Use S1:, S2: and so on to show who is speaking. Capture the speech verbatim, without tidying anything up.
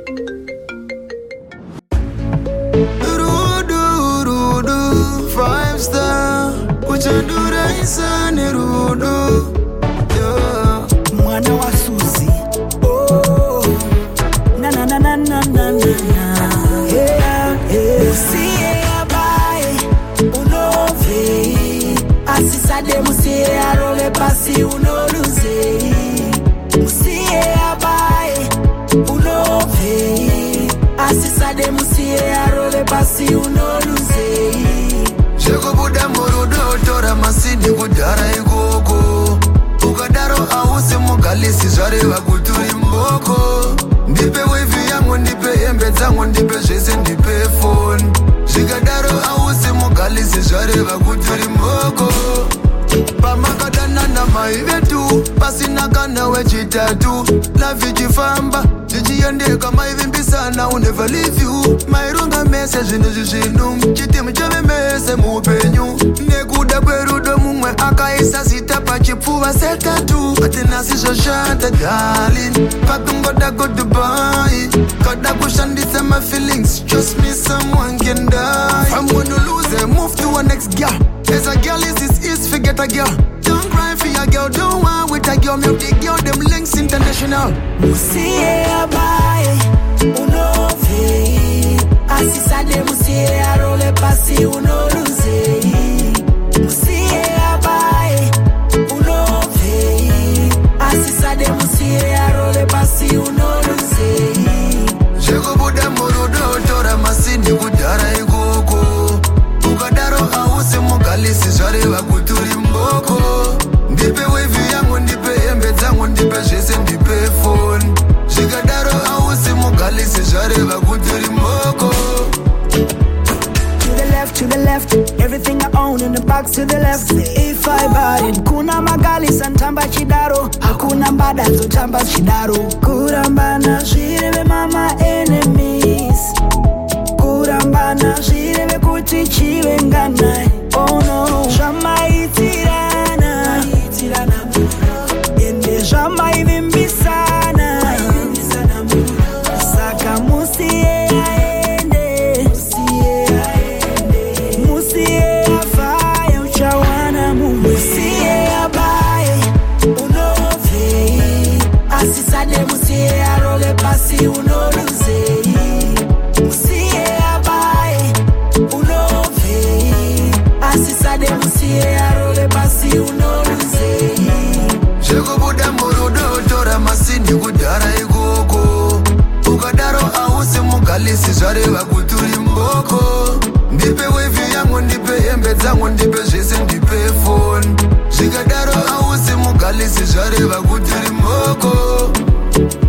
S1: Rudu, rudu, five star. Uchadura isane rudu. Yeah.
S2: Mwana wa Suzi. Oh. Na na na na na na na. Yeah, yeah. Usiye abaye, unove. Asisade musiye arole pasi unoluze. Musiye abaye, unove. Asisade musiye arole pasi unoluze.
S1: Sheko buda murudo tora masini kudara igoko. Ukadaro awuse mugalisi zare wakuturi mboko. Ndipe wifi yangu ndipe embe zangu ndipe jese ndipe phone. Shikadaro awuse mugalisi zare wakuturi mboko. Pamakadana na maivetu pasina kana wechitatu. Lavi jifamba jijiende kama ivimbisana will never leave you. Mairunga message nizishinu chitimu chame mese mupenyu. Nekuda kwerudo mumwe akaisa sita pachipuwa setatu. Atina sisho shanta darling. Pakungoda go Dubai. Koda kushandisa my feelings. Trust me someone can die. I'm gonna lose it, move to a next girl. As a girl is this is forget a girl. Don't cry for your girl, don't want with a girl. Milk the girl, them links international.
S2: Musiye abaye, unove. Asisade musiye arole pasi unoluze. Musiye abaye, unove. Asisade musiye arole pasi unoluze.
S1: Sheko buda murudo tora masini kudara igoko. Ukadaro awuse mugalisi zare wakuturi mboko. Ndipe wifi yangu ndipe embe zangu ndipe jese ndipe phone. Shikadaro awuse mugalisi zare wakuturi mboko.
S2: To the left, to the left, everything I own in the box to the left. If I buy it, kuna magali santamba chidaro. Hakuna mbada zotamba chidaro. Kurambana shirebe mama enemies. Kurambana shirebe kuti chiwe ngana. Oh no, shama itirana. Yende shama ivimbisana. Saka musiye aende. Musiye afaye uchawana mume. Musiye abaye, unove. Asisade musiye arole pasi unoluze. Musiye abaye, unove. Asisade musiye arole pasi unoluze.
S1: Sheko buda murudo tora masini kudara igoko. Ukadaro awuse mugalisi zare wakuturi mboko. Ndipe wifi yangu ndipe embe zangu ndipe jese ndipe phone. Shikadaro awuse mugalisi zare wakuturi mboko.